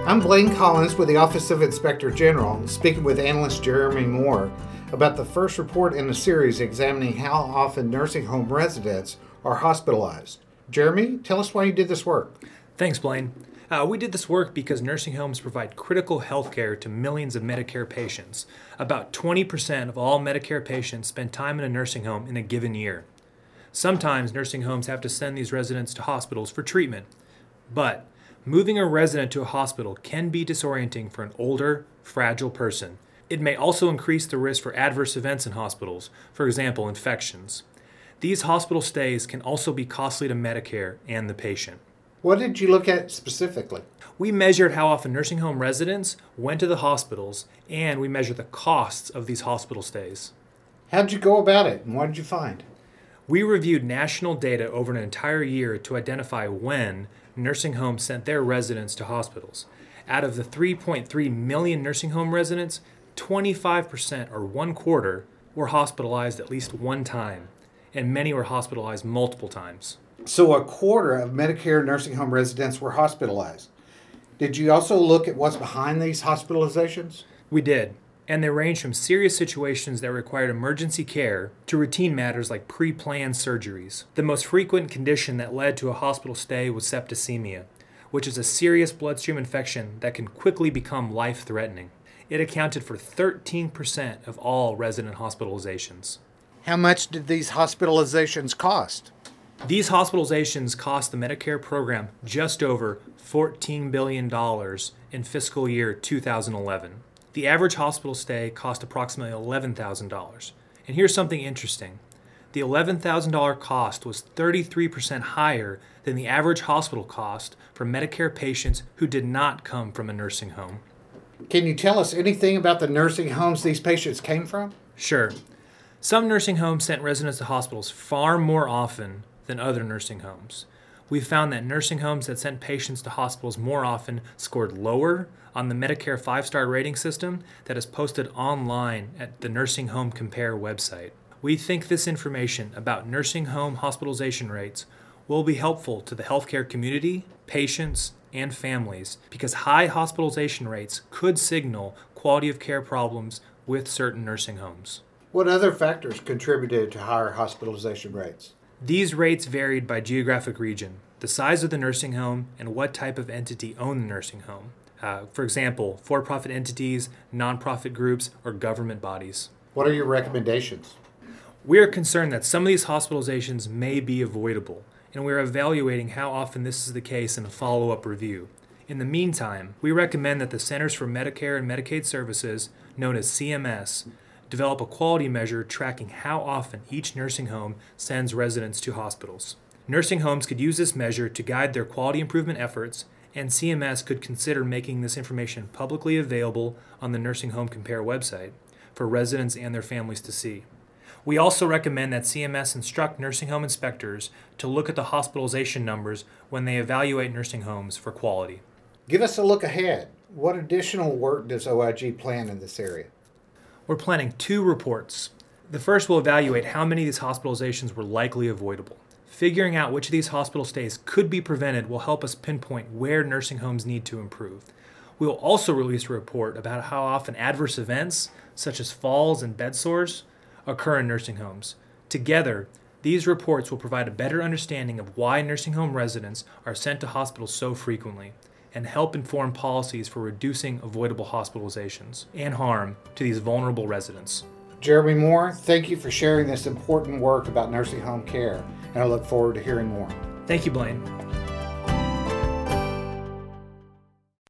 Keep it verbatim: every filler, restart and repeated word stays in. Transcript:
I'm Blaine Collins with the Office of Inspector General, speaking with analyst Jeremy Moore about the first report in the series examining how often nursing home residents are hospitalized. Jeremy, tell us why you did this work. Thanks, Blaine. Uh, we did this work because nursing homes provide critical health care to millions of Medicare patients. About twenty percent of all Medicare patients spend time in a nursing home in a given year. Sometimes nursing homes have to send these residents to hospitals for treatment. But moving a resident to a hospital can be disorienting for an older, fragile person. It may also increase the risk for adverse events in hospitals, for example, infections. These hospital stays can also be costly to Medicare and the patient. What did you look at specifically? We measured how often nursing home residents went to the hospitals, and we measured the costs of these hospital stays. How did you go about it, and what did you find? We reviewed national data over an entire year to identify when nursing homes sent their residents to hospitals. Out of the three point three million nursing home residents, twenty-five percent or one quarter were hospitalized at least one time, and many were hospitalized multiple times. So a quarter of Medicare nursing home residents were hospitalized. Did you also look at what's behind these hospitalizations? We did, and they ranged from serious situations that required emergency care to routine matters like pre-planned surgeries. The most frequent condition that led to a hospital stay was septicemia, which is a serious bloodstream infection that can quickly become life-threatening. It accounted for thirteen percent of all resident hospitalizations. How much did these hospitalizations cost? These hospitalizations cost the Medicare program just over fourteen billion dollars in fiscal year two thousand eleven. The average hospital stay cost approximately eleven thousand dollars. And here's something interesting. The eleven thousand dollars cost was thirty-three percent higher than the average hospital cost for Medicare patients who did not come from a nursing home. Can you tell us anything about the nursing homes these patients came from? Sure. Some nursing homes sent residents to hospitals far more often than other nursing homes. We found that nursing homes that sent patients to hospitals more often scored lower on the Medicare five-star rating system that is posted online at the Nursing Home Compare website. We think this information about nursing home hospitalization rates will be helpful to the healthcare community, patients, and families because high hospitalization rates could signal quality of care problems with certain nursing homes. What other factors contributed to higher hospitalization rates? These rates varied by geographic region, the size of the nursing home, and what type of entity owned the nursing home. Uh, for example, for-profit entities, nonprofit groups, or government bodies. What are your recommendations? We are concerned that some of these hospitalizations may be avoidable, and we are evaluating how often this is the case in a follow-up review. In the meantime, we recommend that the Centers for Medicare and Medicaid Services, known as C M S, develop a quality measure tracking how often each nursing home sends residents to hospitals. Nursing homes could use this measure to guide their quality improvement efforts, and C M S could consider making this information publicly available on the Nursing Home Compare website for residents and their families to see. We also recommend that C M S instruct nursing home inspectors to look at the hospitalization numbers when they evaluate nursing homes for quality. Give us a look ahead. What additional work does O I G plan in this area? We're planning two reports. The first will evaluate how many of these hospitalizations were likely avoidable. Figuring out which of these hospital stays could be prevented will help us pinpoint where nursing homes need to improve. We will also release a report about how often adverse events, such as falls and bed sores, occur in nursing homes. Together, these reports will provide a better understanding of why nursing home residents are sent to hospitals so frequently, and help inform policies for reducing avoidable hospitalizations and harm to these vulnerable residents. Jeremy Moore, thank you for sharing this important work about nursing home care, and I look forward to hearing more. Thank you, Blaine.